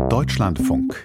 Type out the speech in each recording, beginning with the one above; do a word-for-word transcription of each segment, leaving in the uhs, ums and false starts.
Deutschlandfunk.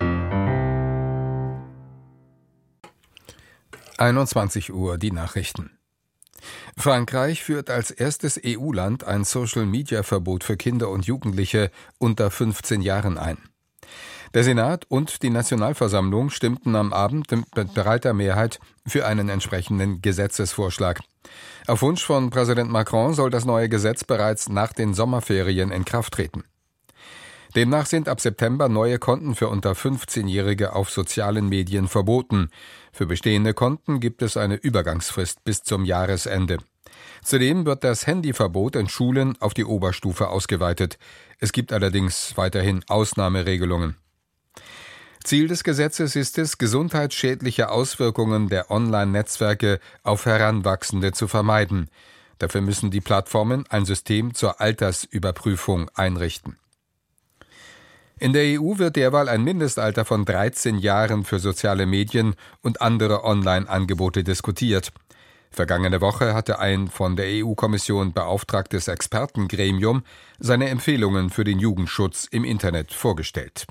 einundzwanzig Uhr, die Nachrichten. Frankreich führt als erstes E U-Land ein Social-Media-Verbot für Kinder und Jugendliche unter fünfzehn Jahren ein. Der Senat und die Nationalversammlung stimmten am Abend mit breiter Mehrheit für einen entsprechenden Gesetzesvorschlag. Auf Wunsch von Präsident Macron soll das neue Gesetz bereits nach den Sommerferien in Kraft treten. Demnach sind ab September neue Konten für unter fünfzehnjährige auf sozialen Medien verboten. Für bestehende Konten gibt es eine Übergangsfrist bis zum Jahresende. Zudem wird das Handyverbot in Schulen auf die Oberstufe ausgeweitet. Es gibt allerdings weiterhin Ausnahmeregelungen. Ziel des Gesetzes ist es, gesundheitsschädliche Auswirkungen der Online-Netzwerke auf Heranwachsende zu vermeiden. Dafür müssen die Plattformen ein System zur Altersüberprüfung einrichten. In der E U wird derweil ein Mindestalter von dreizehn Jahren für soziale Medien und andere Online-Angebote diskutiert. Vergangene Woche hatte ein von der E U-Kommission beauftragtes Expertengremium seine Empfehlungen für den Jugendschutz im Internet vorgestellt.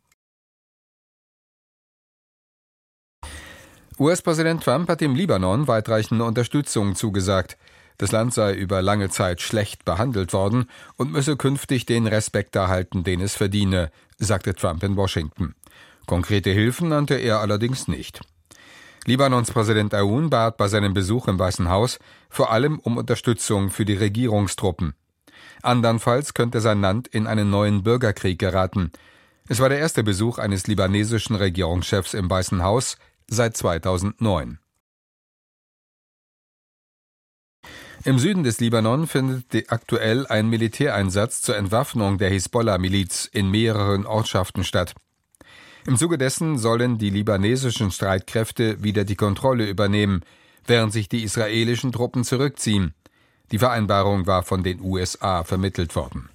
U S-Präsident Trump hat dem Libanon weitreichende Unterstützung zugesagt. Das Land sei über lange Zeit schlecht behandelt worden und müsse künftig den Respekt erhalten, den es verdiene, sagte Trump in Washington. Konkrete Hilfen nannte er allerdings nicht. Libanons Präsident Aoun bat bei seinem Besuch im Weißen Haus vor allem um Unterstützung für die Regierungstruppen. Andernfalls könnte sein Land in einen neuen Bürgerkrieg geraten. Es war der erste Besuch eines libanesischen Regierungschefs im Weißen Haus seit zweitausendneun. Im Süden des Libanon findet aktuell ein Militäreinsatz zur Entwaffnung der Hisbollah-Miliz in mehreren Ortschaften statt. Im Zuge dessen sollen die libanesischen Streitkräfte wieder die Kontrolle übernehmen, während sich die israelischen Truppen zurückziehen. Die Vereinbarung war von den U S A vermittelt worden.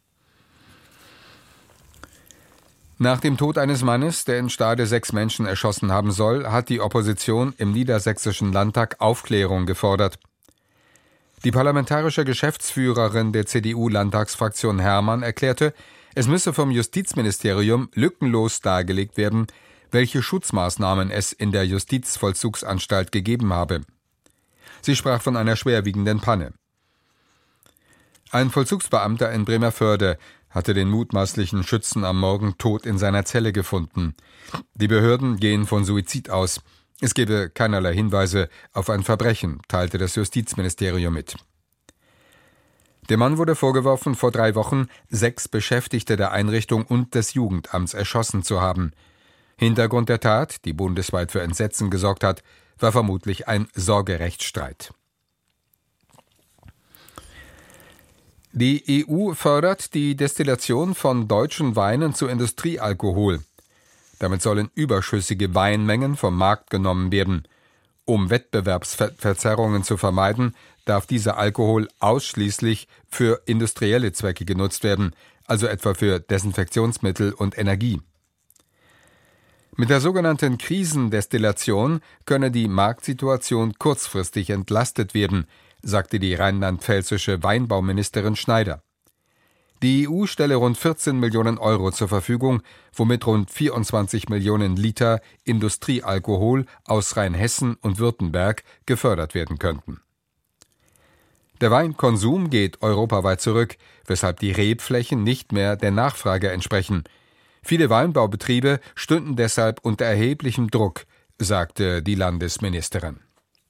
Nach dem Tod eines Mannes, der in Stade sechs Menschen erschossen haben soll, hat die Opposition im Niedersächsischen Landtag Aufklärung gefordert. Die parlamentarische Geschäftsführerin der C D U-Landtagsfraktion Herrmann erklärte, es müsse vom Justizministerium lückenlos dargelegt werden, welche Schutzmaßnahmen es in der Justizvollzugsanstalt gegeben habe. Sie sprach von einer schwerwiegenden Panne. Ein Vollzugsbeamter in Bremervörde hatte den mutmaßlichen Schützen am Morgen tot in seiner Zelle gefunden. Die Behörden gehen von Suizid aus. Es gebe keinerlei Hinweise auf ein Verbrechen, teilte das Justizministerium mit. Dem Mann wurde vorgeworfen, vor drei Wochen sechs Beschäftigte der Einrichtung und des Jugendamts erschossen zu haben. Hintergrund der Tat, die bundesweit für Entsetzen gesorgt hat, war vermutlich ein Sorgerechtsstreit. Die E U fördert die Destillation von deutschen Weinen zu Industriealkohol. Damit sollen überschüssige Weinmengen vom Markt genommen werden. Um Wettbewerbsverzerrungen zu vermeiden, darf dieser Alkohol ausschließlich für industrielle Zwecke genutzt werden, also etwa für Desinfektionsmittel und Energie. Mit der sogenannten Krisendestillation könne die Marktsituation kurzfristig entlastet werden, sagte die rheinland-pfälzische Weinbauministerin Schneider. Die E U stelle rund vierzehn Millionen Euro zur Verfügung, womit rund vierundzwanzig Millionen Liter Industriealkohol aus Rheinhessen und Württemberg gefördert werden könnten. Der Weinkonsum geht europaweit zurück, weshalb die Rebflächen nicht mehr der Nachfrage entsprechen. Viele Weinbaubetriebe stünden deshalb unter erheblichem Druck, sagte die Landesministerin.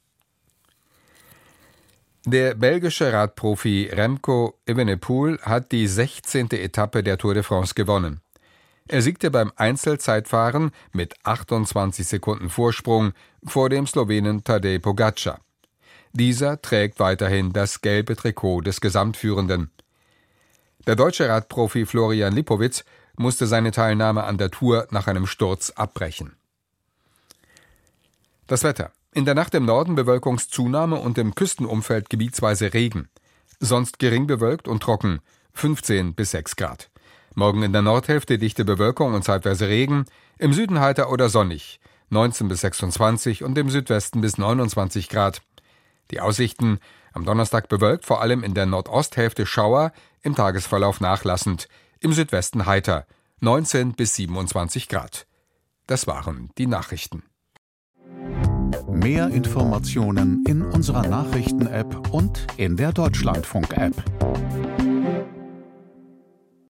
Der belgische Radprofi Remco Evenepoel hat die sechzehnte Etappe der Tour de France gewonnen. Er siegte beim Einzelzeitfahren mit achtundzwanzig Sekunden Vorsprung vor dem Slowenen Tadej Pogačar. Dieser trägt weiterhin das gelbe Trikot des Gesamtführenden. Der deutsche Radprofi Florian Lipowitz musste seine Teilnahme an der Tour nach einem Sturz abbrechen. Das Wetter. In der Nacht im Norden Bewölkungszunahme und im Küstenumfeld gebietsweise Regen. Sonst gering bewölkt und trocken, fünfzehn bis sechs Grad. Morgen in der Nordhälfte dichte Bewölkung und zeitweise Regen, im Süden heiter oder sonnig, neunzehn bis sechsundzwanzig und im Südwesten bis neunundzwanzig Grad. Die Aussichten: am Donnerstag bewölkt, vor allem in der Nordosthälfte Schauer, im Tagesverlauf nachlassend, im Südwesten heiter, neunzehn bis siebenundzwanzig Grad. Das waren die Nachrichten. Mehr Informationen in unserer Nachrichten-App und in der Deutschlandfunk-App.